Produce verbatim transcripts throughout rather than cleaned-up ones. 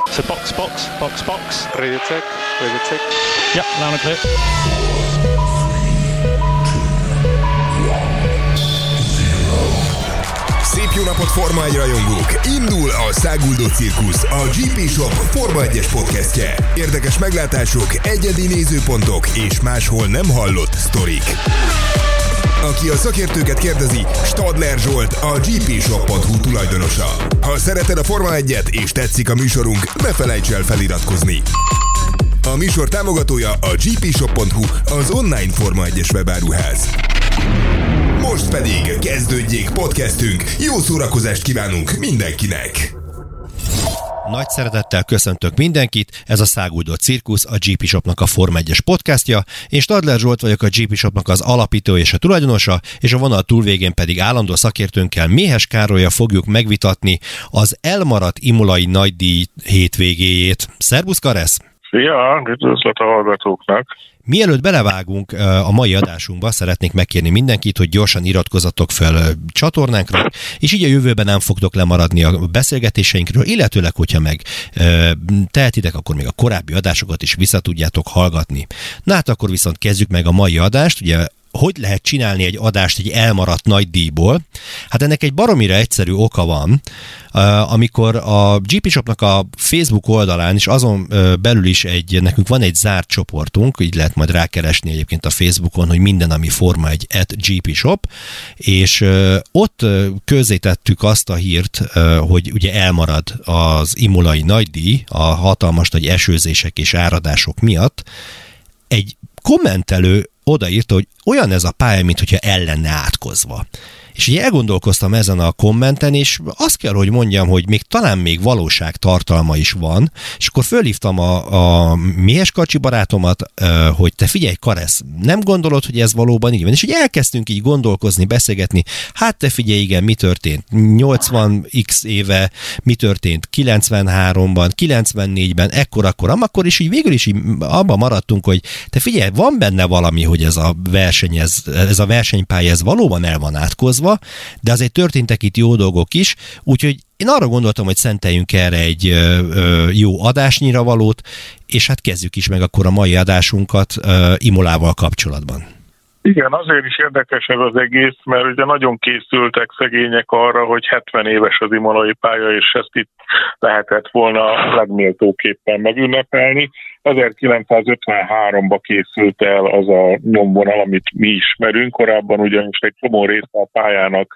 So box, box, box, box. Radio check, radio check. Yep, loud and clear. Szép jó napot, Forma egy rajongók! Indul a Száguldó Cirkusz, a gé pé Shop Forma egyes podcastje. Érdekes meglátások, egyedi nézőpontok és máshol nem hallott sztorik. Aki a szakértőket kérdezi, Stadler Zsolt, a gé pé shop pont hu tulajdonosa. Ha szereted a Forma egyet és tetszik a műsorunk, ne felejts el feliratkozni. A műsor támogatója a gé pé shop pont hu, az online Forma egyes webáruház. Most pedig kezdődjék podcastünk, jó szórakozást kívánunk mindenkinek! Nagy szeretettel köszöntök mindenkit, ez a Száguldó Cirkusz, a gé pé Shopnak a Forma egyes podcastja. Én Stadler Zsolt vagyok, a gé pé Shopnak az alapító és a tulajdonosa, és a vonal túlvégén pedig állandó szakértőnkkel, Méhes Károlyal fogjuk megvitatni az elmaradt imolai nagydíj hétvégéjét. Szervusz, Karesz! Szia, üdvözlet a hallgatóknak! Mielőtt belevágunk a mai adásunkba, szeretnék megkérni mindenkit, hogy gyorsan iratkozzatok fel csatornánkra, és így a jövőben nem fogtok lemaradni a beszélgetéseinkről, illetőleg, hogyha meg tehetitek, akkor még a korábbi adásokat is vissza tudjátok hallgatni. Na hát akkor viszont kezdjük meg a mai adást, ugye hogy lehet csinálni egy adást egy elmaradt nagydíjból? Hát ennek egy baromira egyszerű oka van, amikor a gé pé Shopnak a Facebook oldalán, és azon belül is egy, nekünk van egy zárt csoportunk, így lehet majd rákeresni egyébként a Facebookon, hogy minden, ami Forma egy at gé pé Shop, és ott közzétettük azt a hírt, hogy ugye elmarad az imolai nagydíj a hatalmas nagy esőzések és áradások miatt. Egy kommentelő odaírta, hogy olyan ez a pálya, mint hogyha el lenne átkozva. És így elgondolkoztam ezen a kommenten, és azt kell, hogy mondjam, hogy még talán még valóságtartalma is van, és akkor fölhívtam a, a Méhes Kacsi barátomat, hogy te figyelj, Karesz, nem gondolod, hogy ez valóban így van? És így elkezdtünk így gondolkozni, beszélgetni, hát te figyelj, igen, mi történt nyolcvan x éve, mi történt kilencvenháromban, kilencvennégyben, ekkor, akkor, akkor is így végül is így abban maradtunk, hogy te figyelj, van benne valami, hogy ez a verseny, ez, ez a versenypálya, ez valóban el van átkozva, de azért történtek itt jó dolgok is, úgyhogy én arra gondoltam, hogy szenteljünk erre egy ö, ö, jó adásnyira valót, és hát kezdjük is meg akkor a mai adásunkat ö, Imolával kapcsolatban. Igen, azért is érdekes ez az egész, mert ugye nagyon készültek szegények arra, hogy hetven éves az imolai pálya, és ezt itt lehetett volna legméltóképpen megünnepelni. ezerkilencszázötvenháromban készült el az a nyomvonal, amit mi ismerünk, korábban ugyanis egy csomó része a pályának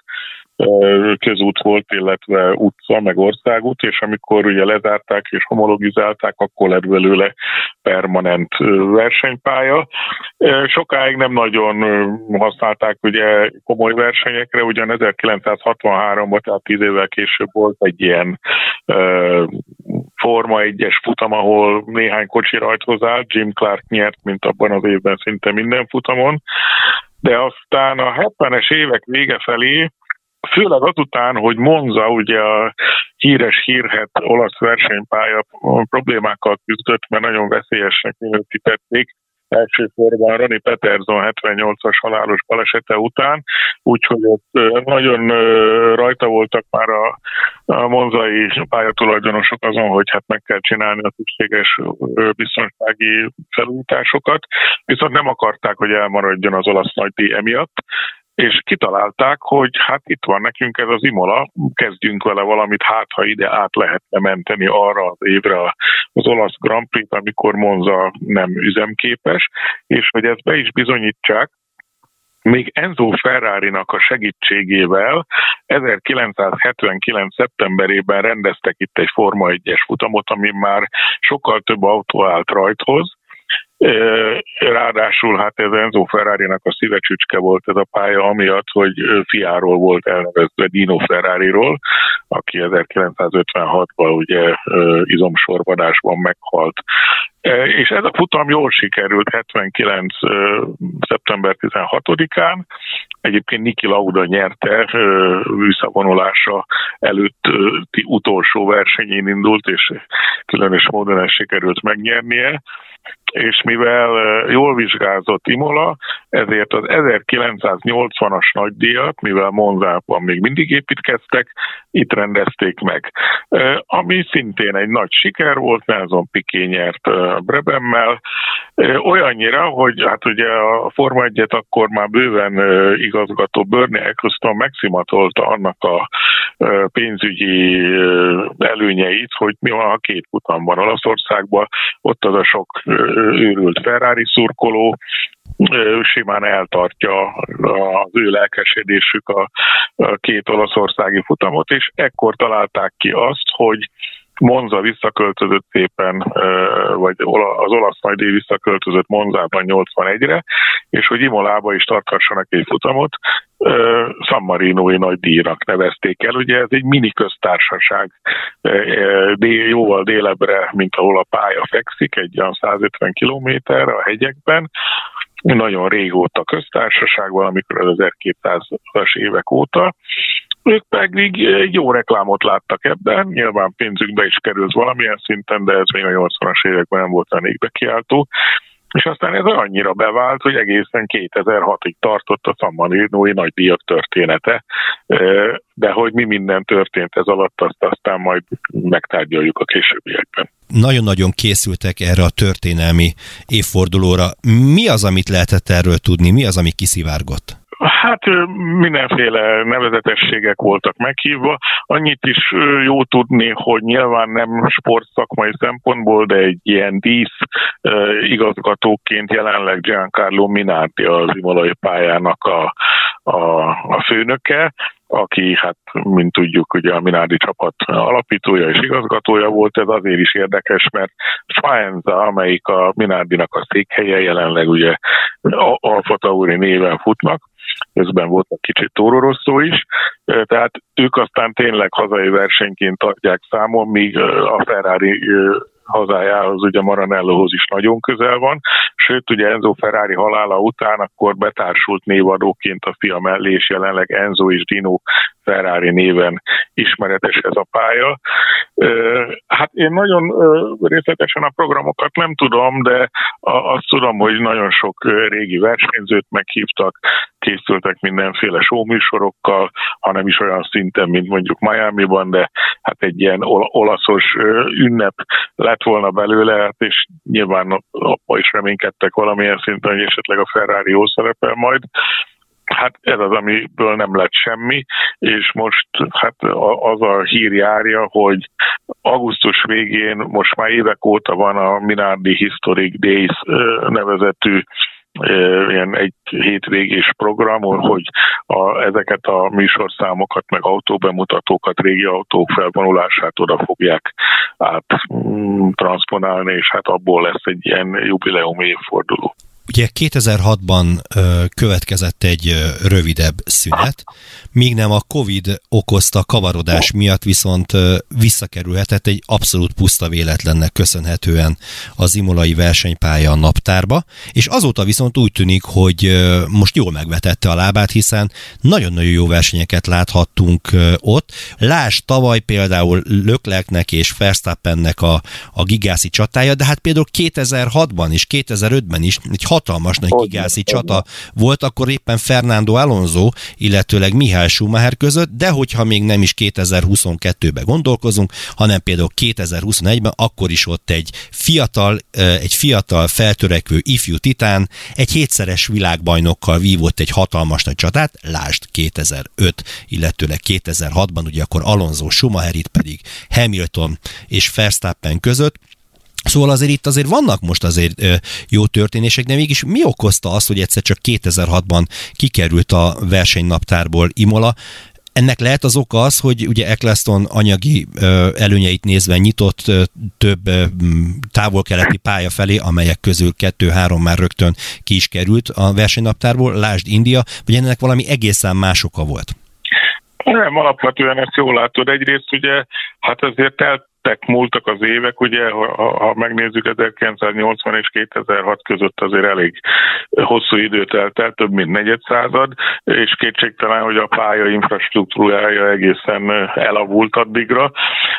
közút volt, illetve utca, meg országút, és amikor ugye lezárták és homologizálták, akkor lett belőle permanent versenypálya. Sokáig nem nagyon használták ugye komoly versenyekre, ugyan ezerkilencszázhatvanháromban, tehát tíz évvel később volt egy ilyen uh, Forma egyes futam, ahol néhány kocsi rajthoz állt, Jim Clark nyert, mint abban az évben szinte minden futamon, de aztán a hetvenes évek vége felé, főleg azután, hogy Monza, ugye a híres hírhedt olasz versenypálya problémákkal küzdött, mert nagyon veszélyesnek minősítették, elsősorban Ronnie Peterson hetvennyolcas halálos balesete után, úgyhogy ott nagyon rajta voltak már a, a monzai pályatulajdonosok azon, hogy hát meg kell csinálni a szükséges biztonsági felújításokat, viszont nem akarták, hogy elmaradjon az olasz nagydíj emiatt, és kitalálták, hogy hát itt van nekünk ez az Imola, kezdjünk vele valamit, hát ha ide át lehetne menteni arra az évre az olasz Grand Prix, amikor Monza nem üzemképes, és hogy ezt be is bizonyítsák, még Enzo Ferrarinak a segítségével ezerkilencszázhetvenkilenc. szeptemberében rendeztek itt egy Forma egyes futamot, ami már sokkal több autó állt rajthoz. Ráadásul hát ez Enzo Ferrarinak a szívecsücske volt ez a pálya, amiatt, hogy fiáról volt elnevezve, Dino Ferrariról, aki ezerkilencszázötvenhatban ugye izomsorvadásban meghalt. És ez a futam jól sikerült hetvenkilenc. szeptember tizenhatodikán. Egyébként Niki Lauda nyerte, visszavonulása előtti utolsó versenyén indult, és különös módon ezt sikerült megnyernie. És mivel jól vizsgázott Imola, ezért az ezerkilencszáznyolcvanas nagydíjat, mivel Monzában még mindig építkeztek, itt rendezték meg. Ami szintén egy nagy siker volt, Nelson Piquet nyert Brebemmel, olyannyira, hogy hát ugye a Forma egyet akkor már bőven igazgató Bernie Ecclestone megszimatolta annak a pénzügyi előnyeit, hogy mi van, ha két futam van Olaszországban, ott az a sok őrült Ferrari szurkoló, simán eltartja az ő lelkesedésük a két olaszországi futamot, és ekkor találták ki azt, hogy Monza visszaköltözött szépen, vagy az olasz nagydíj visszaköltözött Monzában nyolcvanegyre, és hogy Imolába is tartassanak egy futamot, San Marinói nagydíjnak nevezték el. Ugye ez egy mini köztársaság, jóval délebbre, mint ahol a pálya fekszik, egy olyan százötven kilométerre a hegyekben, nagyon régóta köztársaság, valamikor az ezerkétszázas évek óta. Ők pedig egy jó reklámot láttak ebben, nyilván pénzükbe is került valamilyen szinten, de ez még a nyolcvanas években nem volt a égbe kiáltó. És aztán ez annyira bevált, hogy egészen kétezer-hatig tartott a San Marinói nagydíjak története, de hogy mi minden történt ez alatt, azt aztán majd megtárgyaljuk a későbbiekben. Nagyon-nagyon készültek erre a történelmi évfordulóra. Mi az, amit lehetett erről tudni? Mi az, ami kiszivárgott? Hát mindenféle nevezetességek voltak meghívva. Annyit is jó tudni, hogy nyilván nem sportszakmai szempontból, de egy ilyen dísz igazgatóként jelenleg Giancarlo Minardi az imolai pályának a, a, a főnöke, aki, hát, mint tudjuk, ugye a Minardi csapat alapítója és igazgatója volt. Ez azért is érdekes, mert Faenza, amelyik a Minardinak a székhelye, jelenleg ugye Alfa Tauri néven futnak, közben volt egy kicsit Toro Rosso is, tehát ők aztán tényleg hazai versenyként adják számon, míg a Ferrari hazájához, ugye Maranellohoz is nagyon közel van, sőt, ugye Enzo Ferrari halála után akkor betársult névadóként a fia mellé, és jelenleg Enzo és Dino Ferrari néven ismeretes ez a pálya. Hát én nagyon részletesen a programokat nem tudom, de azt tudom, hogy nagyon sok régi versenyzőt meghívtak, készültek mindenféle showműsorokkal, hanem is olyan szinten, mint mondjuk Miamiban, de hát egy ilyen olaszos ünnep lett volna belőle, és nyilván abban is reménykedtek valamilyen szinten, hogy esetleg a Ferrari jól szerepel majd. Hát ez az, amiből nem lett semmi, és most hát az a hír járja, hogy augusztus végén most már évek óta van a Minardi Historic Days nevezetű ilyen egy hétvégés program, hogy a, ezeket a műsorszámokat, meg autóbemutatókat, régi autók felvonulását oda fogják át mm, transponálni, és hát abból lesz egy ilyen jubileumi évforduló. Ugye kétezer-hatban ö, következett egy ö, rövidebb szünet, míg nem a Covid okozta kavarodás miatt viszont ö, visszakerülhetett egy abszolút puszta véletlennek köszönhetően az imolai versenypálya a naptárba, és azóta viszont úgy tűnik, hogy ö, most jól megvetette a lábát, hiszen nagyon-nagyon jó versenyeket láthattunk ö, ott. Lásd tavaly például Leclercnek és Verstappennek a, a gigászi csatája, de hát például kétezer-hatban és kétezer-ötben is egy hatalmas nagy gigászi csata volt, akkor éppen Fernando Alonso, illetőleg Michael Schumacher között, de hogyha még nem is kétezer-huszonkettőben gondolkozunk, hanem például kétezer-huszonegyben, akkor is ott egy fiatal, egy fiatal feltörekvő ifjú titán, egy hétszeres világbajnokkal vívott egy hatalmas nagy csatát, lásd kétezer-öt, illetőleg kétezer-hatban, ugye akkor Alonso, Schumacher, itt pedig Hamilton és Verstappen között. Szóval azért itt azért vannak most azért jó történések, de mégis mi okozta azt, hogy egyszer csak kétezer-hatban kikerült a versenynaptárból Imola? Ennek lehet az oka az, hogy ugye Ecclestone anyagi előnyeit nézve nyitott több távol-keleti pálya felé, amelyek közül kettő-három már rögtön ki is került a versenynaptárból, lásd India, vagy ennek valami egészen más oka volt? Nem, alapvetően ezt jól látod. Egyrészt ugye, hát azért teltek, múltak az évek, ugye, ha, ha megnézzük, ezerkilencszáznyolcvan és kétezer-hat között azért elég hosszú idő telt el, több mint negyed század, és kétségtelen, hogy a pálya infrastruktúrája egészen elavult addigra,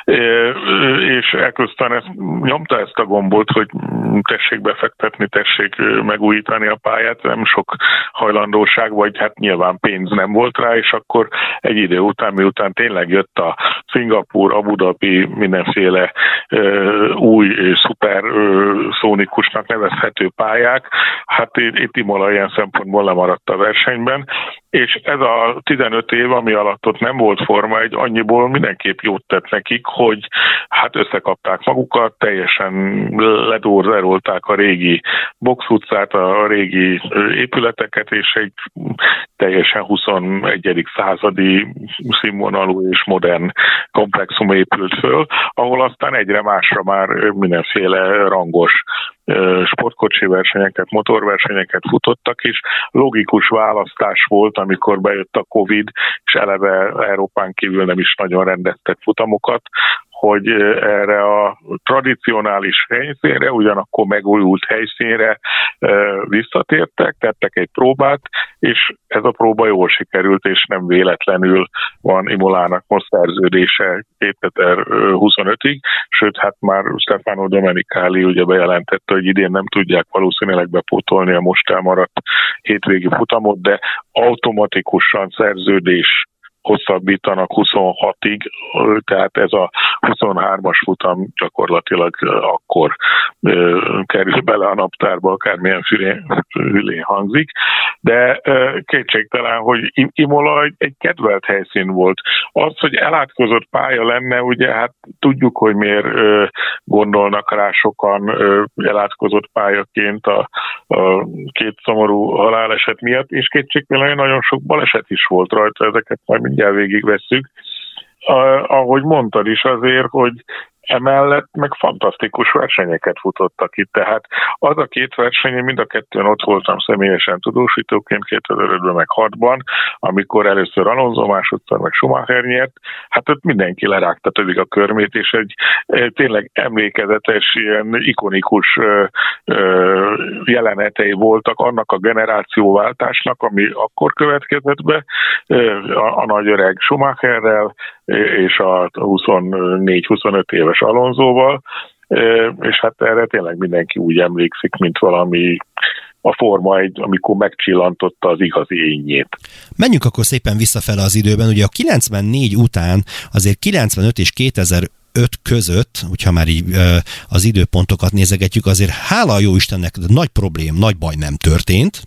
és ekköztán ezt, nyomta ezt a gombot, hogy tessék befektetni, tessék megújítani a pályát, nem sok hajlandóság, vagy hát nyilván pénz nem volt rá, és akkor egy idő után, miután tényleg jött a Szingapúr, Abu Dhabi, mindenféle uh, új, szuper uh, szónikusnak nevezhető pályák, hát itt Imola ilyen szempontból lemaradt a versenyben, és ez a tizenöt év, ami alatt ott nem volt Forma egy, annyiból mindenképp jót tett nekik, hogy hát összekapták magukat, teljesen ledorzerolták a régi box utcát, a régi épületeket, és egy teljesen huszonegyedik századi színvonalú és modern komplexum épült föl, ahol aztán egyre másra már mindenféle rangos sportkocsi versenyeket, motorversenyeket futottak, és logikus választás volt, amikor bejött a Covid, és eleve Európán kívül nem is nagyon rendeztek futamokat, hogy erre a tradicionális helyszínre, ugyanakkor megújult helyszínre visszatértek, tettek egy próbát, és ez a próba jól sikerült, és nem véletlenül van Imolának most szerződése kétezer-huszonötig, sőt, hát már Stefano Domenicali ugye bejelentette, hogy idén nem tudják valószínűleg bepótolni a most elmaradt hétvégi futamot, de automatikusan szerződés hosszabbítanak huszonhatig, tehát ez a huszonhármas futam gyakorlatilag akkor ö, kerül bele a naptárba, akármilyen fülén hangzik, de ö, kétségtelen, hogy Imola egy, egy kedvelt helyszín volt. Az, hogy elátkozott pálya lenne, ugye hát tudjuk, hogy miért ö, gondolnak rá sokan ö, elátkozott pályaként a, a két szomorú haláleset miatt, és kétségtelen nagyon sok baleset is volt rajta, ezeket majd mindjárt végigvesszük. Ahogy mondtad is azért, hogy emellett meg fantasztikus versenyeket futottak itt, tehát az a két verseny, mind a kettőn ott voltam személyesen tudósítóként kétezer-ötben meg hatban, amikor először Alonso, másodszor meg Schumacher nyert, hát ott mindenki lerágta többig a körmét, és egy tényleg emlékezetes, ilyen ikonikus jelenetei voltak annak a generációváltásnak, ami akkor következett be, a, a nagy öreg Schumacherrel, és a huszonnégy-huszonöt éves Alonsóval, és hát erre tényleg mindenki úgy emlékszik, mint valami a Forma egy, amikor megcsillantotta az igazi énjét. Menjünk akkor szépen visszafele az időben, ugye a kilencvennégy után azért kilencvenöt és kétezer-öt között, hogyha már így az időpontokat nézegetjük, azért hála a jó Istennek nagy problém, nagy baj nem történt.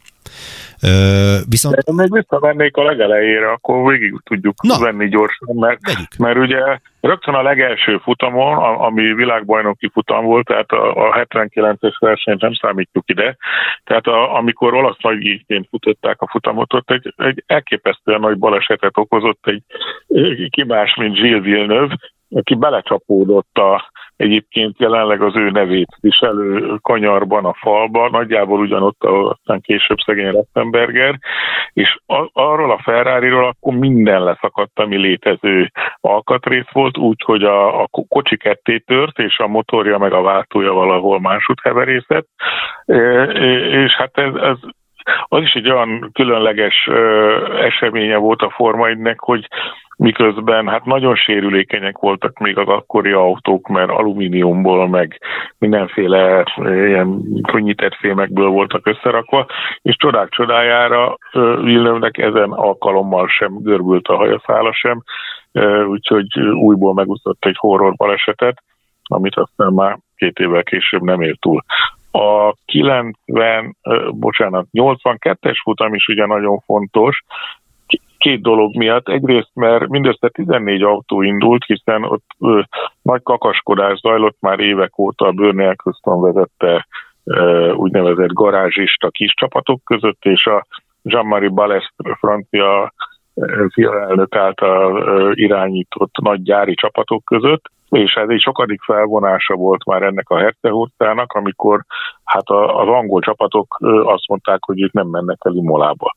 Ö, viszont... De még visszamennék a legelejére, akkor végig tudjuk Na, venni gyorsan, mert, mert ugye rögtön a legelső futamon, ami világbajnoki futam volt, tehát a, a hetvenkilences versenyt nem számítjuk ide, tehát a, amikor olasz nagydíjként futották a futamot, ott egy, egy elképesztően nagy balesetet okozott egy ki más, mint Gilles Villeneuve, aki belecsapódott a egyébként jelenleg az ő nevét viselő kanyarban, a falba, nagyjából ugyanott, ahol aztán később szegény Ratzenberger, és a, arról a Ferrariról akkor minden leszakadt, ami létező alkatrész volt, úgyhogy a, a kocsi ketté tört, és a motorja meg a váltója valahol másút heverészett, e, és hát ez, ez az is egy olyan különleges ö, eseménye volt a Forma egynek, hogy miközben hát nagyon sérülékenyek voltak még az akkori autók, mert alumíniumból, meg mindenféle ilyen könnyített fémekből voltak összerakva, és csodák csodájára Villeneuve-nek ezen alkalommal sem görbült a hajaszála sem, úgyhogy újból megúszott egy horror balesetet, amit aztán már két évvel később nem ért túl. A kilencven, bocsánat, nyolcvankettes futam is ugye nagyon fontos, két dolog miatt. Egyrészt, mert mindössze tizennégy autó indult, hiszen ott ö, nagy kakaskodás zajlott már évek óta, a Bernie Ecclestone vezette ö, úgynevezett garázsista kis csapatok között, és a Jean-Marie Balestre francia elnök által ö, irányított nagy gyári csapatok között, és ez egy sokadik felvonása volt már ennek a Herceg-hurtának, amikor hát az angol csapatok azt mondták, hogy ők nem mennek el Imolába,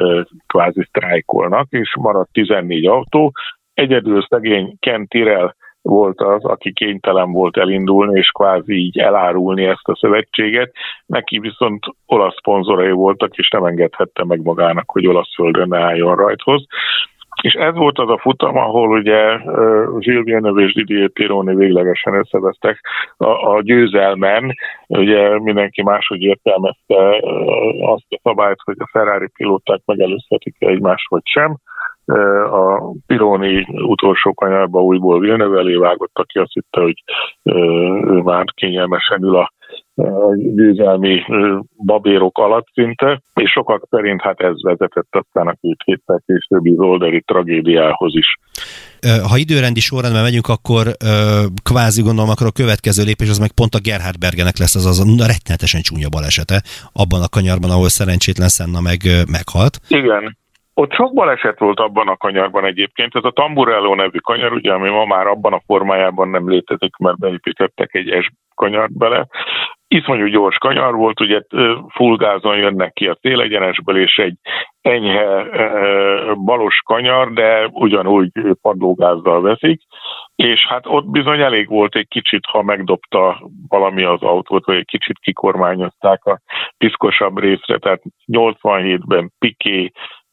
kvázi sztrájkolnak, és maradt tizennégy autó. Egyedül szegény Ken Tyrrell volt az, aki kénytelen volt elindulni, és kvázi így elárulni ezt a szövetséget. Neki viszont olasz szponzorai voltak, és nem engedhette meg magának, hogy olasz földön ne álljon rajthoz. És ez volt az a futam, ahol ugye Gilles Villeneuve és Didier Pironi véglegesen összevesztek a, a győzelmen. Ugye mindenki máshogy értelmezte azt a szabályt, hogy a Ferrari pilóták megelőzhetik egymást, vagy sem. A Pironi utolsó kanyarba újból Villeneuve elé vágott, aki azt hitte, hogy ő már kényelmesen ül a győzelmi babérok alatt szinte, és sokak szerint hát ez vezetett aztán a két héttel későbbi zolderi tragédiához is. Ha időrendi sorrendben megyünk, akkor kvázi gondolom, akkor a következő lépés az meg pont a Gerhard Bergernek lesz az az a rettenetesen csúnya balesete abban a kanyarban, ahol szerencsétlen Senna meg meghalt. Igen. Ott sok baleset volt abban a kanyarban egyébként. Ez a Tamburello nevű kanyar, ugye, ami ma már abban a formájában nem létezik, mert beépítettek egy S kanyart bele. Iszonyú gyors kanyar volt, ugye full gázon jönnek ki a célegyenesből, és egy enyhe balos kanyar, de ugyanúgy padlógázzal veszik, és hát ott bizony elég volt egy kicsit, ha megdobta valami az autót, vagy egy kicsit kikormányozták a piszkosabb részre, tehát nyolcvanhétben Piquet,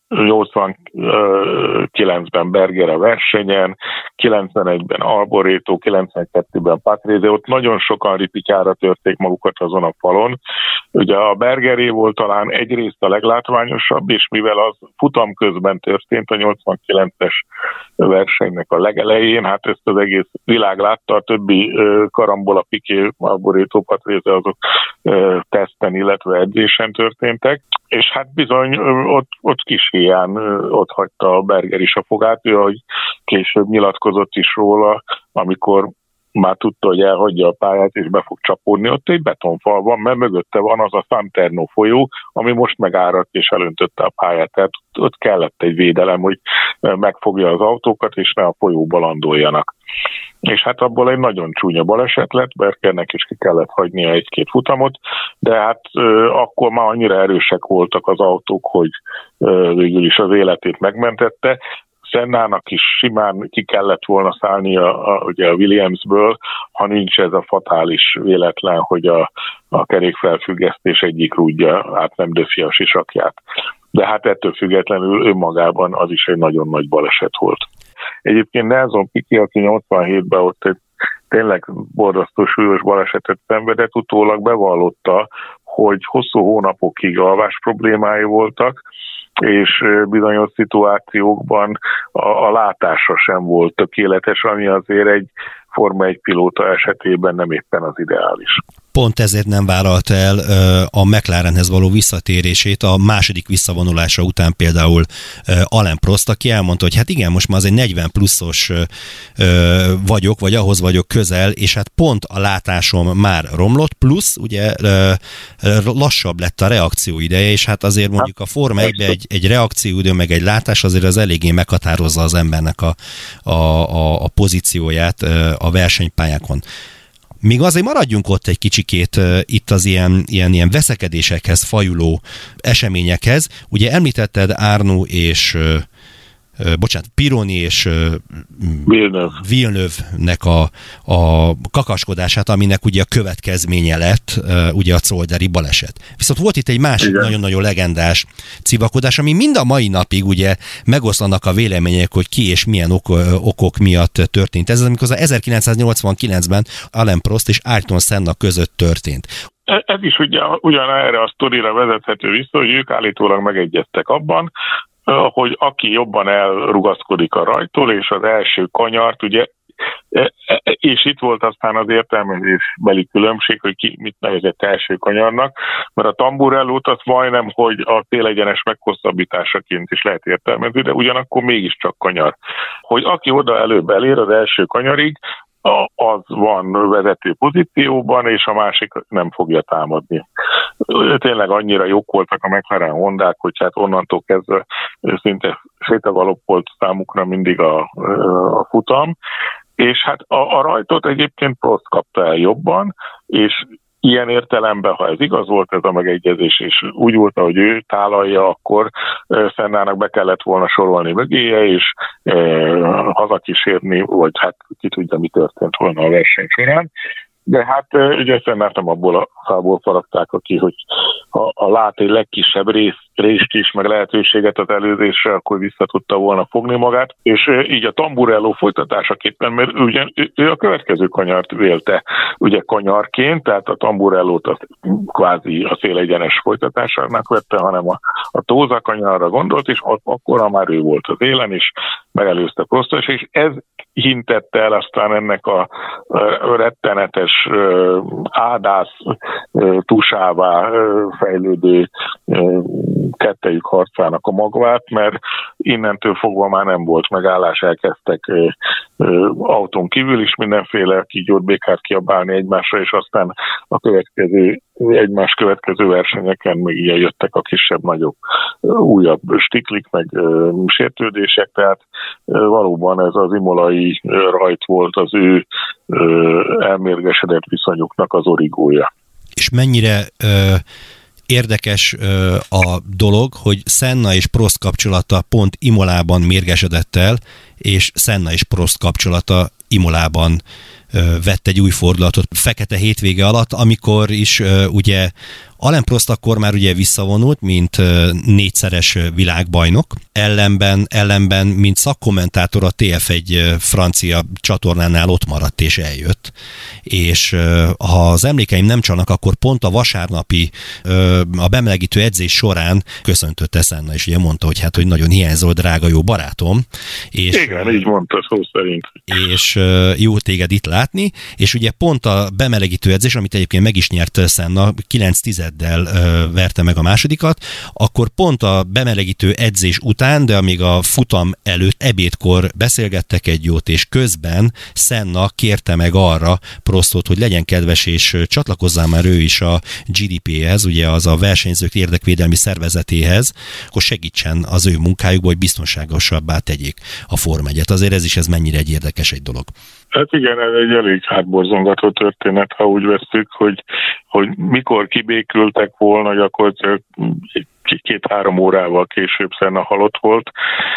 nyolcvankilencben Berger a versenyen, kilencvenegyben Alboreto, kilencvenkettőben Patrese, ott nagyon sokan ripityára törték magukat azon a falon. Ugye a Bergeré volt talán egyrészt a leglátványosabb, és mivel az futam közben történt a nyolcvankilences versenynek a legelején, hát ezt az egész világ látta, a többi karambola, Piquet, Alboreto, Patrese azok teszten, illetve edzésen történtek, és hát bizony ott, ott kis hián ott hagyta a Berger is a fogát, ő, ahogy később nyilatkozott is róla, amikor már tudta, hogy elhagyja a pályát, és be fog csapódni. Ott egy betonfal van, mert mögötte van az a Santerno folyó, ami most megáradt és elöntötte a pályát. Tehát ott kellett egy védelem, hogy megfogja az autókat, és ne a folyóba landoljanak. És hát abból egy nagyon csúnya baleset lett, Bergernek is ki kellett hagynia egy-két futamot, de hát euh, akkor már annyira erősek voltak az autók, hogy euh, végül is az életét megmentette. Sennának is simán ki kellett volna szállnia a, ugye a Williamsből, ha nincs ez a fatális véletlen, hogy a, a kerékfelfüggesztés egyik rúdja át nem döfi a sisakját. De hát ettől függetlenül önmagában az is egy nagyon nagy baleset volt. Egyébként Nelson Piquet, aki nyolcvanhétben ott egy tényleg borzasztó súlyos balesetet szenvedett, utólag bevallotta, hogy hosszú hónapokig alvás problémái voltak, és bizonyos szituációkban a, a látása sem volt tökéletes, ami azért egy Forma egy pilóta esetében nem éppen az ideális. Pont ezért nem vállalta el a McLarenhez való visszatérését a második visszavonulása után például Alain Prost, aki elmondta, hogy hát igen, most már az egy negyven pluszos vagyok, vagy ahhoz vagyok közel, és hát pont a látásom már romlott, plusz ugye lassabb lett a reakcióideje, és hát azért mondjuk a Forma egyben egy, egy reakcióidő, meg egy látás azért az eléggé meghatározza az embernek a, a, a, a pozícióját a versenypályákon. Míg azért maradjunk ott egy kicsikét uh, itt az ilyen, ilyen, ilyen veszekedésekhez fajuló eseményekhez. Ugye említetted Arnoux és uh, uh, bocsánat, Pironi és uh, Villeneuve. Villeneuve-nek a, a kakaskodását, aminek ugye a következménye lett uh, ugye a zolderi baleset. Viszont volt itt egy másik Igen. nagyon-nagyon legendás civakodás, ami mind a mai napig ugye megoszlanak a vélemények, hogy ki és milyen ok, okok miatt történt. Ez az, amikor az ezerkilencszáznyolcvankilencben Alain Prost és Ayrton Senna között történt. Ez is ugye ugyan erre a sztorira vezethető vissza, hogy ők állítólag megegyeztek abban, hogy aki jobban elrugaszkodik a rajtól, és az első kanyart, ugye, és itt volt aztán az értelmezésbeli különbség, hogy ki mit nevezett első kanyarnak, mert a Tamburellót az majdnem, hogy a célegyenes meghosszabbításaként is lehet értelmezni, de ugyanakkor mégiscsak kanyar. Hogy aki oda előbb elér az első kanyarig, az van vezető pozícióban, és a másik nem fogja támadni. Tényleg annyira jók voltak a McLaren Hondák, hogy hát onnantól kezdve szinte sétagalopp volt számukra mindig a, a futam, és hát a, a rajtot egyébként Prost kapta el jobban, és ilyen értelemben, ha ez igaz volt ez a megegyezés, és úgy volt, hogy ő tálalja, akkor Sennának be kellett volna sorolni mögéje, és e, hazakísérni, vagy hát ki tudja, mi történt volna a verseny során. De hát ugye Sennát nem abból a fából faragták ki, hogy ha, ha lát egy legkisebb rész, részt is, meg lehetőséget az előzésre, akkor vissza tudta volna fogni magát. És így a Tamburello folytatásaképpen, mert ugye ő a következő kanyart vélte ugye kanyarként, tehát a Tamburellót a, kvázi a szélegyenes folytatásának vette, hanem a, a Tóza kanyarra gondolt, és akkor már ő volt az élen, és megelőzte Prostot, és ez hintette el aztán ennek a rettenetes ádász tusává fejlődő kettejük harcának a magvát, mert innentől fogva már nem volt megállás, elkezdtek autón kívül is mindenféle kígyót, békát kiabálni egymásra, és aztán a következő, egymás következő versenyeken meg ilyen jöttek a kisebb-nagyobb újabb stiklik, meg sértődések, tehát valóban ez az imolai rajt volt az ő elmérgesedett viszonyuknak az origója. És mennyire ö, érdekes ö, a dolog, hogy Senna és Prost kapcsolata pont Imolában mérgesedett el, és Senna és Prost kapcsolata Imolában ö, vett egy új fordulatot fekete hétvége alatt, amikor is ö, ugye Alain Prost akkor már ugye visszavonult, mint négyszeres világbajnok, ellenben, ellenben mint szakkommentátor a té ef egy francia csatornánál ott maradt és eljött. És ha az emlékeim nem csalnak, akkor pont a vasárnapi a bemelegítő edzés során köszöntötte Senna, és ugye mondta, hogy hát, hogy nagyon hiányzol, drága jó barátom. És, igen, így mondta szó szerint. És jó téged itt látni, és ugye pont a bemelegítő edzés, amit egyébként meg is nyert Senna, kilenc tizeddel verte meg a másodikat, akkor pont a bemelegítő edzés után, de amíg a futam előtt ebédkor beszélgettek egy jót, és közben Senna kérte meg arra Prostot, hogy legyen kedves, és csatlakozzál már ő is a gé dé pé-hez, ugye az a versenyzők érdekvédelmi szervezetéhez, akkor segítsen az ő munkájukba, hogy biztonságosabbá tegyék a Forma egyet. Azért ez is ez mennyire egy érdekes egy dolog. Hát igen, ez egy elég hátborzongató történet, ha úgy vesztük, hogy, hogy mikor kibékültek volna, gyakorlatilag két-három órával később Senna halott volt.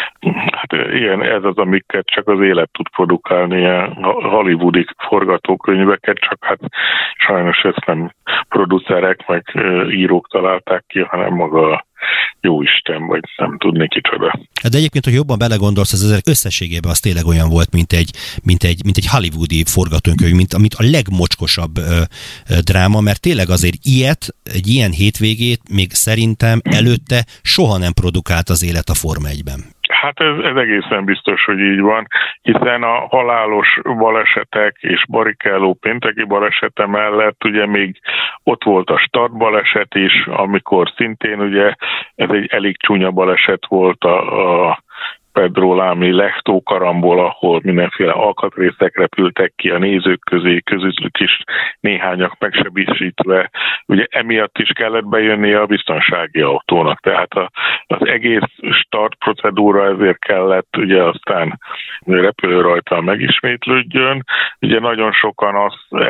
Hát ilyen, ez az, amiket csak az élet tud produkálni, ilyen hollywoodi forgatókönyveket, csak hát sajnos ezt nem producerek, meg írók találták ki, hanem maga Jóisten, vagy nem tudni kicsoda. De egyébként, hogy jobban belegondolsz, az azért összességében az tényleg olyan volt, mint egy, mint egy, mint egy hollywoodi forgatókönyv, mint, mint a legmocskosabb ö, ö, dráma, mert tényleg azért ilyet, egy ilyen hétvégét még szerintem előtte soha nem produkált az élet a Forma egyben. Hát ez, ez egészen biztos, hogy így van, hiszen a halálos balesetek és Barrichello pénteki balesete mellett ugye még ott volt a start baleset is, amikor szintén ugye ez egy elég csúnya baleset volt a, a Pedro Lamy Lehtó karamból, ahol mindenféle alkatrészek repültek ki a nézők közé, közülük is néhányak megsebesítve. Ugye emiatt is kellett bejönni a biztonsági autónak, tehát a, az egész start procedúra ezért kellett, ugye aztán repülő rajta megismétlődjön. Ugye nagyon sokan az,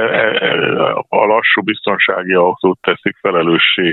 a lassú biztonsági autót teszik felelőssé,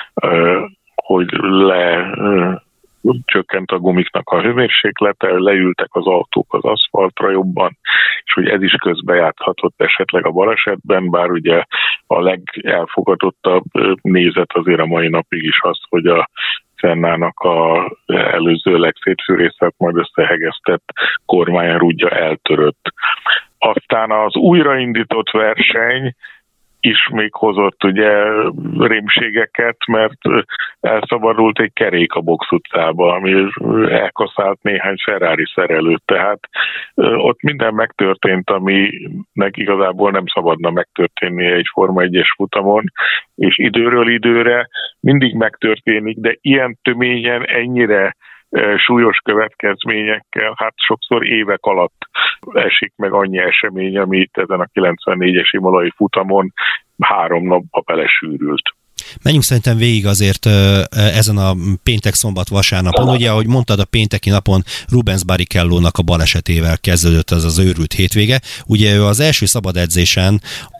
hogy le csökkent a gumiknak a hőmérséklete, leültek az autók az aszfaltra jobban, és hogy ez is közbejáthatott esetleg a balesetben, bár ugye a legelfogadottabb nézet azért a mai napig is az, hogy a Sennának a előző legszétfűrészet majd összehegesztett kormányrúdja eltörött. Aztán az újraindított verseny is még hozott ugye rémségeket, mert elszabadult egy kerék a Box utcába, ami elkaszált néhány Ferrari szerelőt, tehát ott minden megtörtént, aminek igazából nem szabadna megtörténnie egy Forma egyes futamon, és időről időre mindig megtörténik, de ilyen töményen ennyire súlyos következményekkel, hát sokszor évek alatt esik meg annyi esemény, ami itt ezen a kilencvennégyes imolai futamon három napba belesűrült. Menjünk szerintem végig azért ezen a péntek, szombat, vasárnapon. Ugye, ahogy mondtad, a pénteki napon Rubens Barrichello-nak a balesetével kezdődött az az őrült hétvége. Ugye ő az első szabad edzésen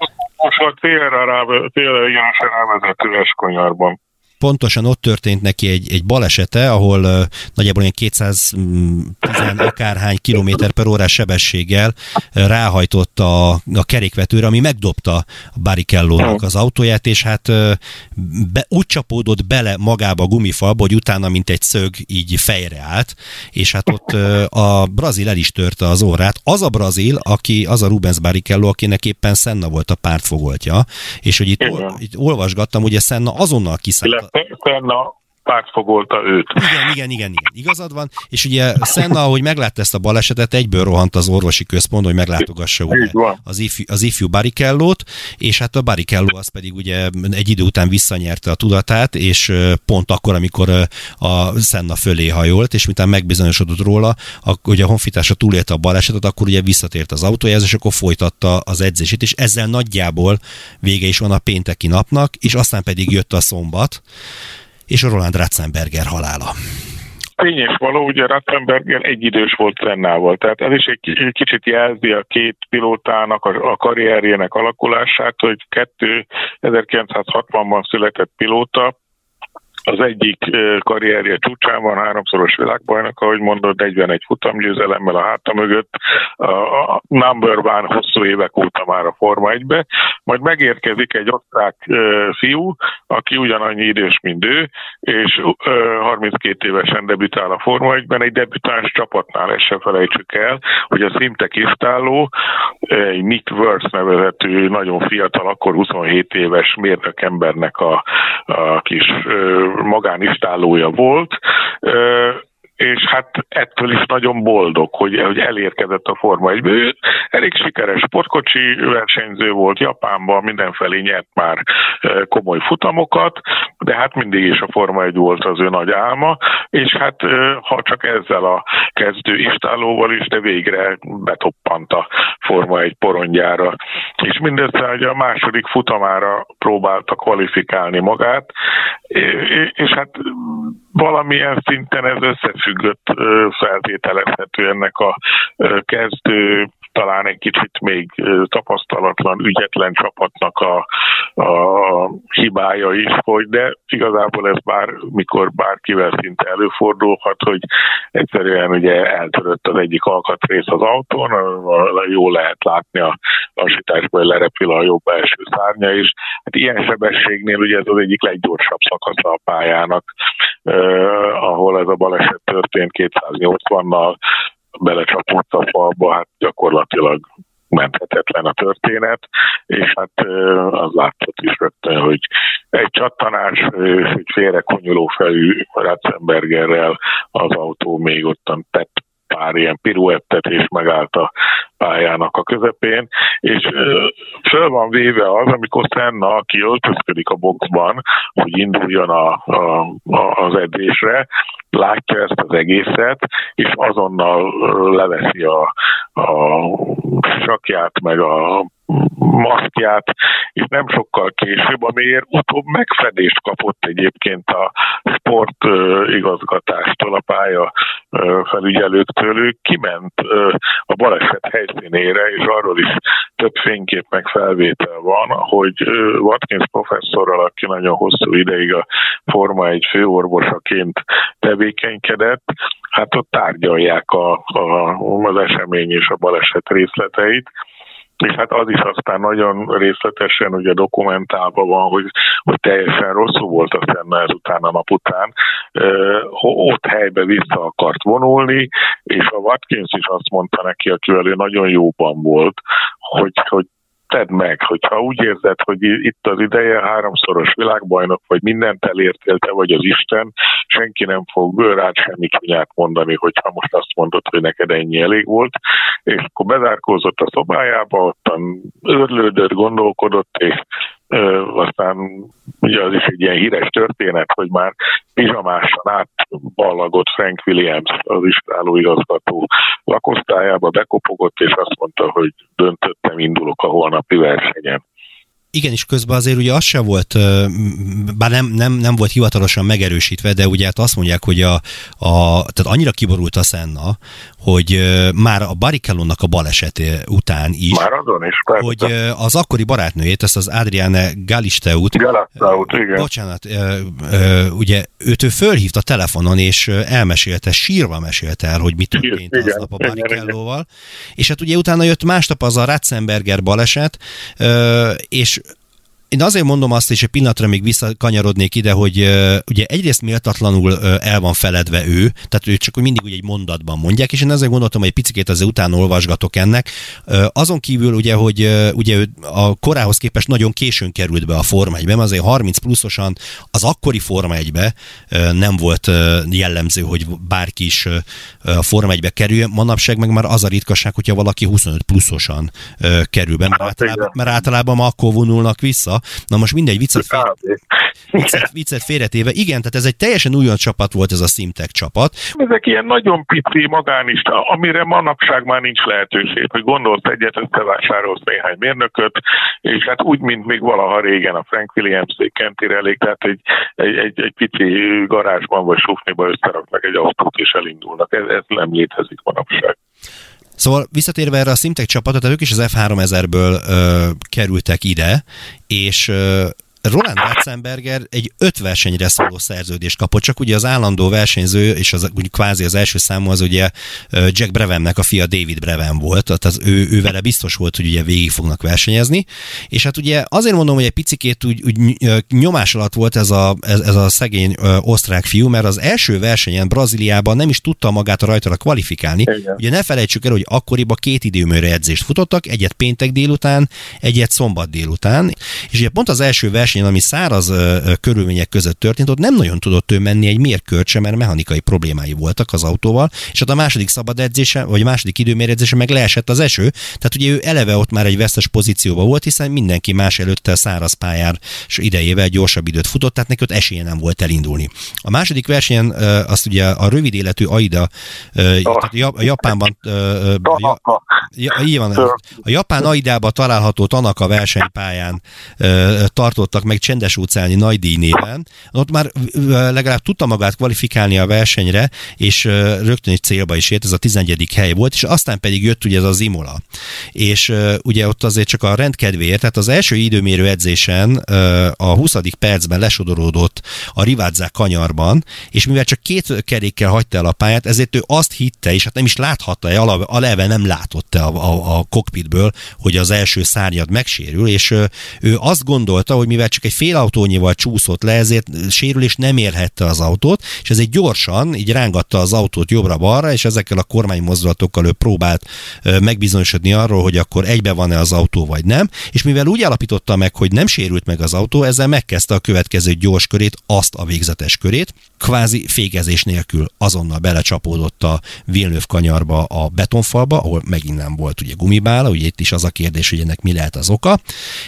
Most a télre ráve, télre rávezető eskonyarban. Pontosan ott történt neki egy, egy balesete, ahol uh, nagyjából olyan kétszáztíz akárhány kilométer per órás sebességgel uh, ráhajtott a, a kerékvetőre, ami megdobta a Barrichello-nak az autóját, és hát uh, be, úgy csapódott bele magába a gumifalba, hogy utána, mint egy szög, így fejre állt, és hát ott uh, a brazil el is törte az orrát. Az a brazil, aki, az a Rubens Barrichello, akinek éppen Senna volt a pártfogoltja, és hogy itt, ol, itt olvasgattam, ugye Senna azonnal kiszállt. Senna pártfogolta őt. Igen, igen, igen, igen, igazad van. És ugye Senna, ahogy meglátta ezt a balesetet, egyből rohant az orvosi központba, hogy meglátogassa ugye az ifjú, az ifjú Barrichello-t, és hát a Barrichello az pedig ugye egy idő után visszanyerte a tudatát, és pont akkor, amikor a Senna fölé hajolt, és miután megbizonyosodott róla, akkor ugye a honfitársa túlélte a balesetet, akkor ugye visszatért az autójához, és akkor folytatta az edzését, és ezzel nagyjából vége is van a pénteki napnak, és aztán pedig jött a szombat, és a Roland Ratzenberger halála. Tény és való, ugye Ratzenberger egyidős volt Sennával, tehát ez is egy kicsit jelzi a két pilótának a, a karrierjének alakulását, hogy ezerkilencszázhatvanban született pilóta, az egyik karrierje csúcsán van, háromszoros világbajnok, ahogy mondod, negyvenegy futamgyőzelemmel a háta mögött, a number one hosszú évek óta már a Forma egybe, majd megérkezik egy osztrák fiú, aki ugyanannyi idős, mint ő, és harminckét évesen debütál a Forma egyben, egy debütáns csapatnál, ezt se felejtsük el, hogy a szinte kiszálló, egy Nick Wirtz nevezetű, nagyon fiatal, akkor huszonhét éves mérnök embernek a, a kis magánistállója volt, és hát ettől is nagyon boldog, hogy, hogy elérkezett a Forma egybe. Ő elég sikeres sportkocsi versenyző volt, Japánban mindenfelé nyert már komoly futamokat, de hát mindig is a Forma egy volt az ő nagy álma, és hát ha csak ezzel a kezdő istállóval is, de végre betoppant a Forma egy porondjára. És mindössze hogy a második futamára próbálta kvalifikálni magát, és hát valamilyen szinten ez összefüggött, feltételezhető ennek a kezdő, talán egy kicsit még tapasztalatlan, ügyetlen csapatnak a, a hibája is, hogy de igazából ez bár, mikor bárkivel szinte előfordulhat, hogy egyszerűen ugye eltörött az egyik alkatrész az autón, jól lehet látni a lassításban, hogy lerepül a jobb első szárnya is. Hát ilyen sebességnél ugye ez az egyik leggyorsabb szakasza a pályának, eh, ahol ez a baleset történt kétszáznyolcvannal, belecsapott a falba, hát gyakorlatilag menthetetlen a történet, és hát az látszott is rögtön, hogy egy csattanás, egy félrekonyuló fejű Ratzenbergerrel az autó még ottan tett pár ilyen piruettet, és megállt a pályának a közepén, és föl van véve az, amikor Senna, aki öltözködik a boxban, hogy induljon a, a, a, az edzésre, látja ezt az egészet, és azonnal leveszi a, a sakját, meg a maszkját, és nem sokkal később, amiért utóbb megfedést kapott egyébként a sport igazgatástól, a pálya felügyelőktől. Ő kiment a baleset helyszínére, és arról is több fénykép meg felvétel van, hogy Watkins professzorral, aki nagyon hosszú ideig a Forma egy főorvosaként tevékenykedett, hát ott tárgyalják a, a, az esemény és a baleset részleteit, és hát az is aztán nagyon részletesen ugye dokumentálva van, hogy, hogy teljesen rosszul volt a Senna ezután a nap után. Ö, ott helybe vissza akart vonulni, és a Watkins is azt mondta neki, akivel ő nagyon jóban volt, hogy, hogy tedd meg, hogyha úgy érzed, hogy itt az ideje, háromszoros világbajnok, vagy mindent elértél, te vagy az Isten, senki nem fog rád semmi csúnyát mondani, hogyha most azt mondod, hogy neked ennyi elég volt, és akkor bezárkózott a szobájába, ottan őrlődött, gondolkodott, és ö, aztán ugye az is egy ilyen híres történet, hogy már pizsamásan átballagott Frank Williams, az iskoláló igazgató lakosztályába, bekopogott, és azt mondta, hogy döntöttem, indulok a holnapi versenyen. Igen, és közben azért ugye az sem volt, bár nem, nem, nem volt hivatalosan megerősítve, de ugye hát azt mondják, hogy a, a tehát annyira kiborult a Senna, hogy már a Barrichello-nak a baleset után is, már azon is, persze. hogy az akkori barátnőjét, ezt az Adriane Galisteut, Galisteut, igen. Bocsánat, ugye őt ő fölhívta telefonon, és elmesélte, sírva mesélte el, hogy mi történt igen, aznap a Barrichello-val, és hát ugye utána jött másnap az a Ratzenberger baleset, és én azért mondom azt, és egy pillanatra még visszakanyarodnék ide, hogy uh, ugye egyrészt méltatlanul uh, el van feledve ő, tehát ő csak mindig ugye egy mondatban mondják, és én azért gondoltam, hogy egy picikét azért utána olvasgatok ennek. Uh, azon kívül ugye, hogy uh, ugye ő a korához képest nagyon későn került be a Forma egybe, azért harminc pluszosan az akkori Forma egybe uh, nem volt uh, jellemző, hogy bárki is uh, a Forma egybe kerüljön. Manapság meg már az a ritkaság, hogyha valaki huszonöt pluszosan uh, kerül be, mert általában, mert általában ma akkor vonulnak vissza. Na most mindegy, viccet, fél... viccet, viccet félretéve. Igen, tehát ez egy teljesen újon csapat volt, ez a Simtek csapat. Ezek ilyen nagyon pici magánista, amire manapság már nincs lehetőség, hogy gondolsz egyet, összevásárolsz néhány mérnököt, és hát úgy, mint még valaha régen a Frank Williams-ék Kentire elég, tehát egy, egy, egy, egy pici garázsban vagy sufniba összeraknak egy autót és elindulnak. Ez, ez nem létezik manapság. Szóval visszatérve erre a Simtek csapatot, ők is az F háromezerből ö, kerültek ide, és ö, Roland Ratzenberger egy öt versenyre szóló szerződést kapott, csak ugye az állandó versenyző, és az, úgy kvázi az első számú az ugye Jack Brevennek a fia David Breven volt, tehát az ő, ő vele biztos volt, hogy ugye végig fognak versenyezni, és hát ugye azért mondom, hogy egy picikét úgy, úgy nyomás alatt volt ez a, ez, ez a szegény ö, osztrák fiú, mert az első versenyen Brazíliában nem is tudta magát a rajtára kvalifikálni. Igen. Ugye ne felejtsük el, hogy akkoriban két időmérő edzést futottak, egyet péntek délután, egyet szombat délután, és ugye pont az első verseny, ami száraz uh, körülmények között történt, ott nem nagyon tudott ő menni egy mérkört sem, mert mechanikai problémái voltak az autóval, és ott a második szabad edzése, vagy a második időmérőedzése meg leesett az eső, tehát ugye ő eleve ott már egy vesztes pozícióban volt, hiszen mindenki más előtte száraz pályán és idejével gyorsabb időt futott, tehát neki ott esélye nem volt elindulni. A második versenyen uh, azt ugye a rövid életű Aida, uh, tehát a Japánban uh, ja, ja, így van, a japán Aidában található Tanaka versenypályán uh, tartottak meg Csendes óceáni nagydíj néven. Ott már legalább tudta magát kvalifikálni a versenyre, és rögtön egy célba is ért, ez a tizenegyedik hely volt, és aztán pedig jött ugye ez az Imola. És ugye ott azért csak a rendkedvéért, tehát az első időmérő edzésen a huszadik percben lesodorodott a Rivadzák kanyarban, és mivel csak két kerékkel hagyta el a pályát, ezért ő azt hitte, és hát nem is láthatta, aleve nem látott a, a, a kokpitből, hogy az első szárnyad megsérül, és ő azt gondolta, hogy mivel csak egy fél autónyival csúszott le, ezért sérülés nem érhette az autót, és ezért gyorsan így rángatta az autót jobbra-balra, és ezekkel a kormánymozdulatokkal ő próbált megbizonyosodni arról, hogy akkor egybe van-e az autó, vagy nem, és mivel úgy állapította meg, hogy nem sérült meg az autó, ezzel megkezdte a következő gyors körét, azt a végzetes körét, kvázi fékezés nélkül azonnal belecsapódott a Villeneuve kanyarba, a betonfalba, ahol megint nem volt ugye gumibála, ugye itt is az a kérdés, hogy ennek mi lehet az oka,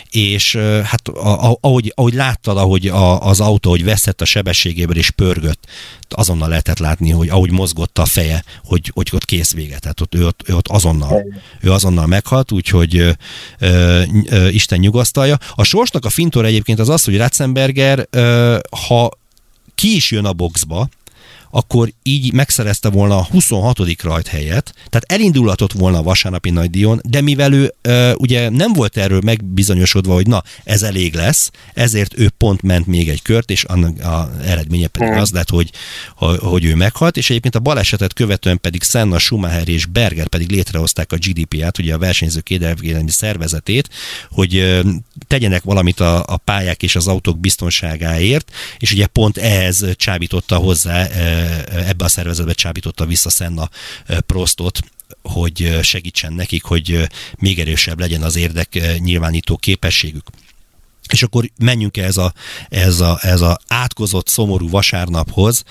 és hát a, a, ahogy, ahogy láttad, ahogy a, az autó, hogy veszett a sebességéből és pörgött, azonnal lehetett látni, hogy ahogy mozgott a feje, hogy, hogy ott kész vége. Tehát ott, ő, ott, ő ott azonnal, ő azonnal meghalt, úgyhogy ö, ö, ö, Isten nyugasztalja. A sorsnak a fintor egyébként az az, hogy Ratzenberger, ö, ha ki is jön a boxba, akkor így megszerezte volna a huszonhatodik rajthelyet, tehát elindulhatott volna a vasárnapi nagydíjon, de mivel ő e, ugye nem volt erről megbizonyosodva, hogy na, ez elég lesz, ezért ő pont ment még egy kört, és annak az eredménye pedig az lett, hogy, hogy ő meghalt, és egyébként a balesetet követően pedig Senna, Schumacher és Berger pedig létrehozták a gé dé pé á-t, ugye a versenyzők védelmi szervezetét, hogy e, tegyenek valamit a, a pályák és az autók biztonságáért, és ugye pont ehhez csábította hozzá e, ebbe a szervezetbe csábította vissza Senna Prostot, hogy segítsen nekik, hogy még erősebb legyen az érdek nyilvánító képességük. És akkor menjünk ez a, ez a, ez a átkozott, szomorú vasárnaphoz,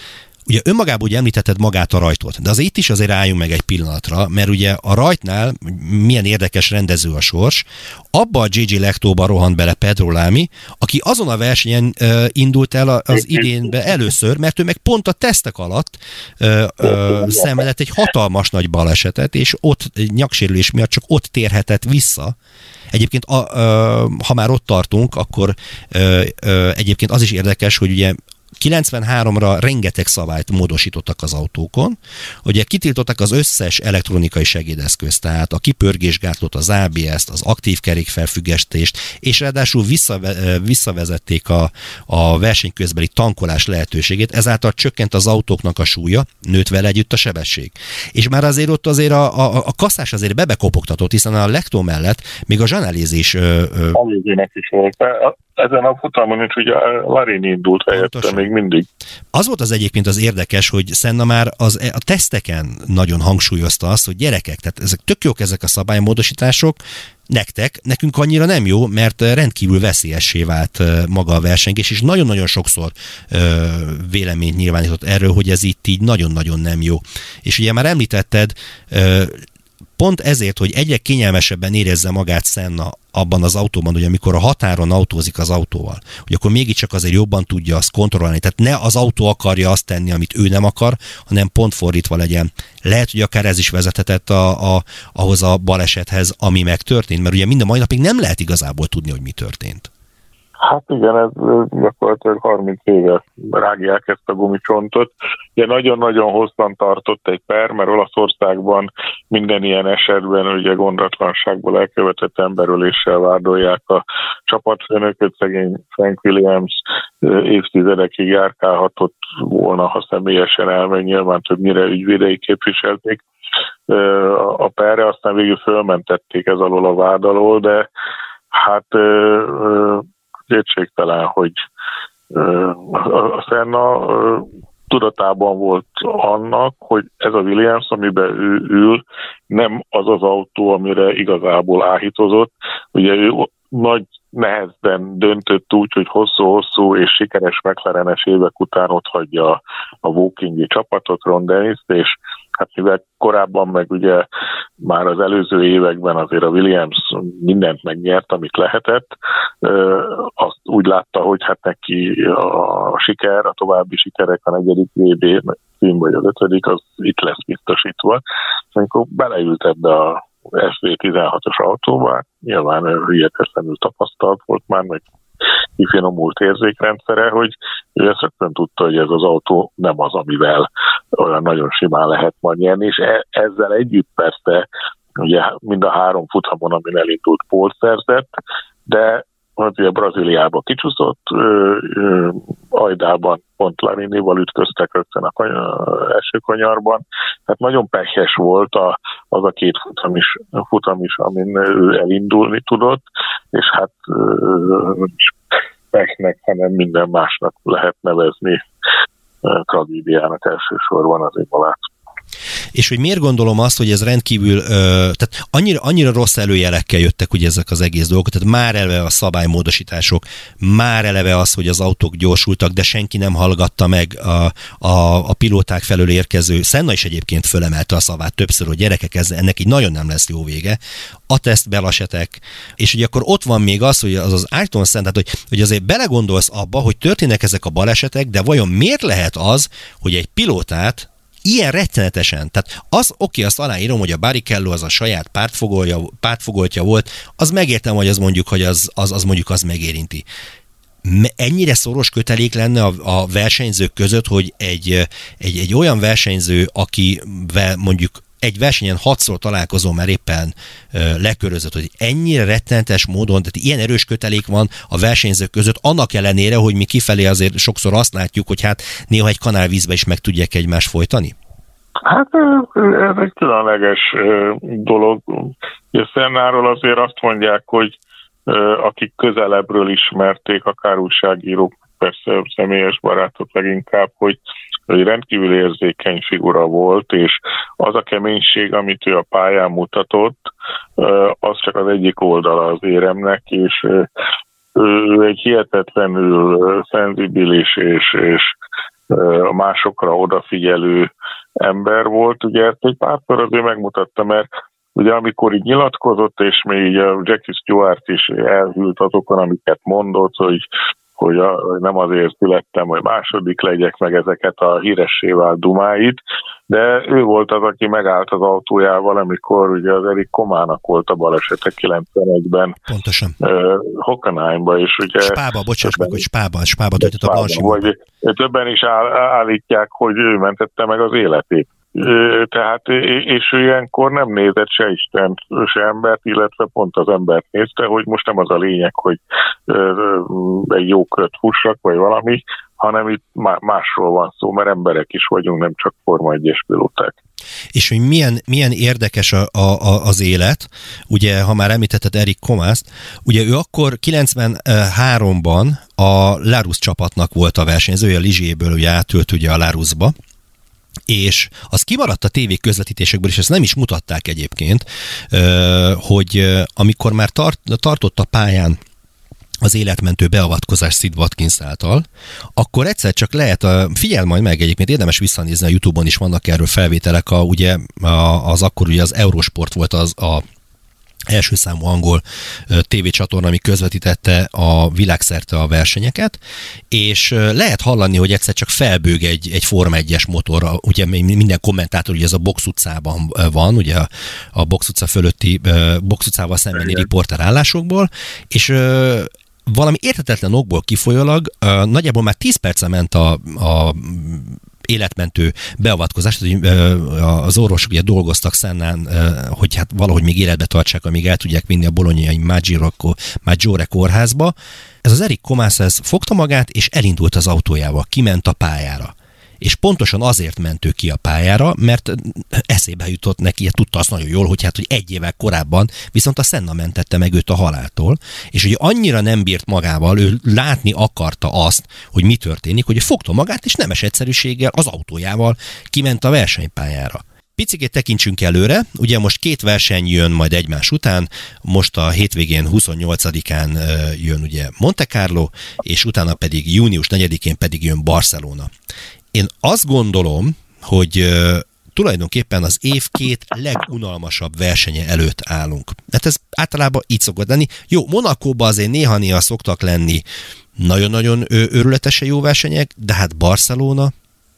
ugye önmagában ugye említetted magát a rajtot, de azért itt is azért álljunk meg egy pillanatra, mert ugye a rajtnál milyen érdekes rendező a sors, abba a gé gé Lectóba rohant bele Pedro Lamy, aki azon a versenyen uh, indult el az idénbe először, mert ő meg pont a tesztek alatt uh, uh, szenvedett egy hatalmas nagy balesetet, és ott nyaksérülés miatt csak ott térhetett vissza. Egyébként, a, uh, ha már ott tartunk, akkor uh, uh, egyébként az is érdekes, hogy ugye kilencvenháromra rengeteg szabályt módosítottak az autókon. Ugye kitiltották az összes elektronikai segédeszközt, tehát a kipörgésgátlót, az á bé est, az aktív kerékfelfüggesztést, és ráadásul visszave, visszavezették a, a verseny közbeli tankolás lehetőségét, ezáltal csökkent az autóknak a súlya, nőtt vele együtt a sebesség. És már azért ott azért a, a, a kasszás azért bebekopogtatott, hiszen a Lectó mellett még a Zsanelléz is... Aligének is volt. Ezen a futamon is ugye Larini indult helyette még mindig. Az volt az egyébként az érdekes, hogy Senna már az, a teszteken nagyon hangsúlyozta azt, hogy gyerekek, tehát ezek tök jók ezek a szabálymódosítások, nektek, nekünk annyira nem jó, mert rendkívül veszélyessé vált maga a versengés, és nagyon-nagyon sokszor ö, véleményt nyilvánított erről, hogy ez itt így nagyon-nagyon nem jó. És ugye már említetted, ö, pont ezért, hogy egyre kényelmesebben érezze magát Senna abban az autóban, hogy amikor a határon autózik az autóval, hogy akkor mégiscsak azért jobban tudja azt kontrollálni. Tehát ne az autó akarja azt tenni, amit ő nem akar, hanem pont fordítva legyen. Lehet, hogy akár ez is vezethetett a, a, ahhoz a balesethez, ami megtörtént, mert ugye minden mai napig nem lehet igazából tudni, hogy mi történt. Hát igen, ez gyakorlatilag harminc éve rágják ezt a gumicsontot. Ugye nagyon-nagyon hosszan tartott egy per, mert Olaszországban minden ilyen esetben ugye gondatlanságból elkövetett emberöléssel vádolják a csapatfőnököt, szegény Frank Williams évtizedekig járkálhatott volna, ha személyesen elmegy, nyilván többnyire ügyvédei képviselték a perre, aztán végül fölmentették ez alól a vád alól, de hát kétségtelen, hogy a Senna tudatában volt annak, hogy ez a Williams, amiben ő ül, nem az az autó, amire igazából áhítozott. Ugye ő nagy nehezen döntött úgy, hogy hosszú-hosszú és sikeres McLarenes évek után ott hagyja a Wokingi csapatot, Ron Dennis, és hát mivel korábban meg ugye már az előző években azért a Williams mindent megnyert, amit lehetett, azt úgy látta, hogy hát neki a siker, a további sikerek, a negyedik vé bé cím vagy az ötödik, az itt lesz biztosítva. Amikor beleült ebbe a es vé tizenhatos autóba, nyilván hihetetlenül tapasztalt volt már, meg kifinomult érzékrendszere, hogy ő ezt rögtön tudta, hogy ez az autó nem az, amivel olyan nagyon simán lehet majd nyerni, és e- ezzel együtt persze ugye mind a három futamon, amin elindult pólt szerzett, de ugye Brazíliába kicsúszott, ö, ö, Ajdában pont Larinival ütköztek rögtön a kany- első kanyarban, tehát nagyon pekhes volt a, az a két futam is, futam is, amin ő elindulni tudott, és hát ö, peknek, hanem minden másnak lehet nevezni tragédiának elsősorban az Imolát. És hogy miért gondolom azt, hogy ez rendkívül, ö, tehát annyira, annyira rossz előjelekkel jöttek ugye ezek az egész dolgok, tehát már eleve a szabálymódosítások, már eleve az, hogy az autók gyorsultak, de senki nem hallgatta meg a, a, a pilóták felől érkező, Senna is egyébként fölemelte a szavát többször, hogy gyerekek, ez, ennek így nagyon nem lesz jó vége, a teszt balesetek, és ugye akkor ott van még az, hogy az az Ayrton Senna, tehát hogy, hogy azért belegondolsz abba, hogy történnek ezek a balesetek, de vajon miért lehet az, hogy egy pilótát ilyen rettenetesen, tehát az, oké, azt aláírom, hogy a Barrichello az a saját pártfogolja, pártfogoltja volt, az megértem, hogy az mondjuk, hogy az, az, az mondjuk az megérinti. Ennyire szoros kötelék lenne a, a versenyzők között, hogy egy, egy, egy olyan versenyző, akivel mondjuk egy versenyen hatszor találkozom, mert éppen ö, lekörözött, hogy ennyire rettenetes módon, tehát ilyen erős kötelék van a versenyzők között, annak ellenére, hogy mi kifelé azért sokszor azt látjuk, hogy hát néha egy kanálvízbe is meg tudják egymást folytani? Hát ez egy különleges dolog. Sennáról azért azt mondják, hogy akik közelebbről ismerték, akár újságírók, persze személyes barátok leginkább, hogy hogy rendkívül érzékeny figura volt, és az a keménység, amit ő a pályán mutatott, az csak az egyik oldala az éremnek, és ő egy hihetetlenül szenzibilis és, és a másokra odafigyelő ember volt. Ugye ezt egy párszor azért megmutatta, mert ugye amikor így nyilatkozott, és még a Jackie Stewart is elhűlt azokon, amiket mondott, hogy, hogy a, nem azért születtem, hogy második legyek, meg ezeket a híressé vált dumáit, de ő volt az, aki megállt az autójával, amikor ugye az Erik Komának volt a balesete kilencvenegyben. Pontosan. Uh, Hockenheimba, és ugye... Spába, bocsáss meg, hogy Spába, Spába töltött a Blanchimont. Többen is áll, állítják, hogy ő mentette meg az életét. Tehát, és ő ilyenkor nem nézett se Istent, se embert, illetve pont az embert nézte, hogy most nem az a lényeg, hogy egy jó kört fussak, vagy valami, hanem itt másról van szó, mert emberek is vagyunk, nem csak Forma egyes pilóták. És hogy milyen, milyen érdekes a, a, az élet, ugye, ha már említetted Erik Komászt, ugye ő akkor kilencvenháromban a Larus csapatnak volt a versenyzője, a Ligierből ugye átült ugye a Larusba, és az kimaradt a tévé közvetítésekből, és ezt nem is mutatták egyébként, hogy amikor már tart, tartott a pályán az életmentő beavatkozás Sid Watkins által, akkor egyszer csak lehet, figyelj majd meg egyébként, érdemes visszanézni, a YouTube-on is vannak erről felvételek, a, ugye az akkor ugye az Eurosport volt az a első számú angol tévécsatorna, ami közvetítette a világszerte a versenyeket, és lehet hallani, hogy egyszer csak felbőg egy, egy Forma egyes motor, ugye minden kommentátor, ugye ez a Box utcában van, ugye a, a Box utca fölötti, Box utcával szembeni riporter állásokból, és valami érthetetlen okból kifolyólag nagyjából már tíz perce ment a, a életmentő beavatkozást, az orvosok ugye dolgoztak Sennán, hogy hát valahogy még életbe tartsák, amíg el tudják vinni a bolonyai Maggiore kórházba. Ez az Erik Komász ez fogta magát, és elindult az autójával, kiment a pályára. És pontosan azért ment ő ki a pályára, mert eszébe jutott neki, tudta azt nagyon jól, hogy hát, hogy egy évvel korábban viszont a Senna mentette meg őt a haláltól, és hogy annyira nem bírt magával, ő látni akarta azt, hogy mi történik, hogy ő fogta magát, és nemes egyszerűséggel az autójával kiment a versenypályára. Picikét tekintsünk előre, ugye most két verseny jön majd egymás után, most a hétvégén huszonnyolcadikán jön ugye Monte Carlo, és utána pedig június negyedikén pedig jön Barcelona. Én azt gondolom, hogy uh, tulajdonképpen az év két legunalmasabb versenye előtt állunk. Hát ez általában így szokott lenni. Jó, Monacóban azért néha-néha szoktak lenni nagyon-nagyon őrületesen jó versenyek, de hát Barcelona...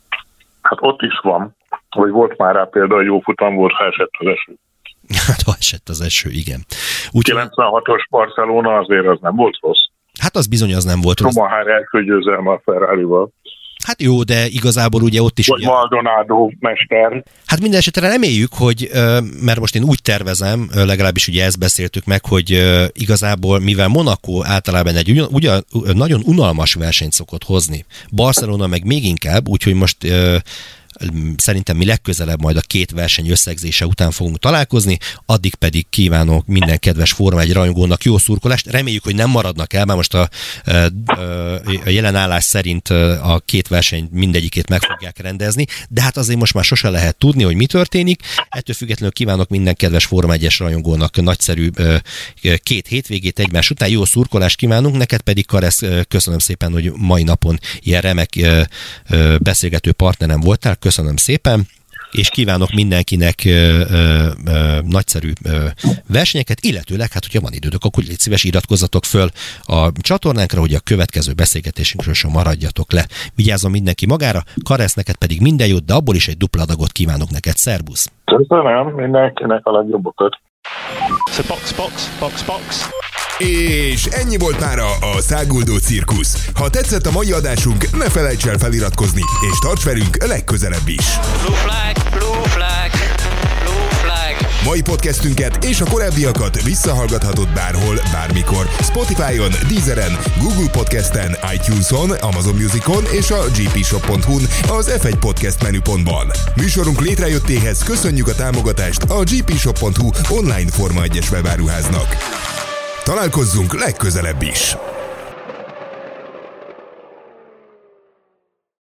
Hát ott is van. Vagy volt már rá például jó futam volt, ha esett az eső. Hát ha esett az eső, igen. Úgy, kilencvenhatos Barcelona azért az nem volt rossz. Hát az bizony az nem volt rossz. Schumacher első győzelme a Ferrarival. Hát jó, de igazából ugye ott is... Vagy ugye, Maldonado mester. Hát minden esetre reméljük, hogy, mert most én úgy tervezem, legalábbis ugye ezt beszéltük meg, hogy igazából, mivel Monaco általában egy ugyan, ugyan, nagyon unalmas versenyt szokott hozni, Barcelona meg még inkább, úgyhogy most szerintem mi legközelebb majd a két verseny összegzése után fogunk találkozni, addig pedig kívánok minden kedves Forma egy rajongónak jó szurkolást. Reméljük, hogy nem maradnak el, mert most a, a jelen állás szerint a két verseny mindegyikét meg fogják rendezni, de hát azért most már sose lehet tudni, hogy mi történik. Ettől függetlenül kívánok minden kedves Forma egyes rajongónak nagyszerű két hétvégét egymás után, jó szurkolást kívánunk, neked pedig Karesz, köszönöm szépen, hogy mai napon ilyen remek beszélgető partnerem voltál. Köszönöm szépen, és kívánok mindenkinek ö, ö, ö, nagyszerű ö, versenyeket, illetőleg, hát hogyha van időtök, akkor légy szíves, iratkozzatok föl a csatornánkra, hogy a következő beszélgetésünkről sem maradjatok le. Vigyázzon mindenki magára, Karesz, neked pedig minden jót, de abból is egy dupla adagot kívánok neked. Szerbusz! Köszönöm mindenkinek a legjobbokat! So box, box, box, box. És ennyi volt mára a Száguldó Cirkusz. Ha tetszett a mai adásunk, ne felejts el feliratkozni, és tarts velünk legközelebb is. Blue flag, blue flag, blue flag. Mai podcastünket és a korábbiakat visszahallgathatod bárhol, bármikor. Spotify-on, Deezeren, Google Podcasten, iTunes-on, Amazon Musicon és a gé pé shop pont hu-n az ef egy Podcast menüpontban. Műsorunk létrejöttéhez köszönjük a támogatást a gé pé shop pont hu online Forma egyes webáruháznak. Találkozzunk legközelebb is!